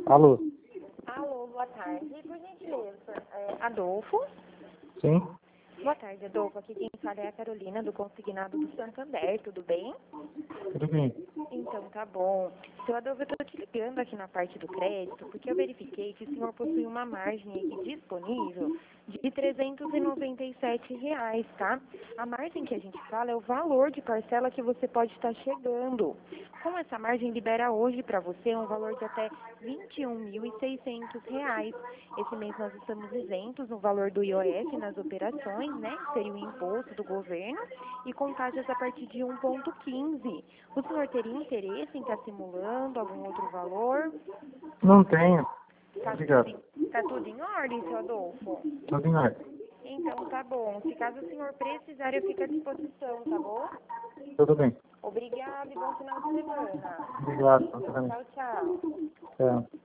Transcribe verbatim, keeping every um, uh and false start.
Alô? Alô, boa tarde. Por gentileza, é, Adolfo? Sim? Boa tarde, Adolfo. Aqui quem fala é a Carolina, do Consignado do Santander. Tudo bem? Tudo bem. Então, tá bom. Seu Adolfo, eu estou te ligando aqui na parte do crédito, porque eu verifiquei que o senhor possui uma margem aqui disponível de trezentos e noventa e sete reais, tá? A margem que a gente fala é o valor de parcela que você pode estar chegando. Com essa margem, libera hoje para você um valor de até vinte e um mil e seiscentos reais. Esse mês nós estamos isentos no valor do I O F nas operações, né? Seria o imposto do governo, e com taxas a partir de um vírgula quinze. O senhor teria interesse em estar simulando algum outro valor? Não tenho. Tá Obrigado. tudo, em, tá tudo em ordem, seu Adolfo? Tudo em ordem. Então tá bom. Se caso o senhor precisar, eu fico à disposição, tá bom? Tudo bem. Obrigada e bom final de semana. Obrigado. Você também. Tchau, tchau. Tchau.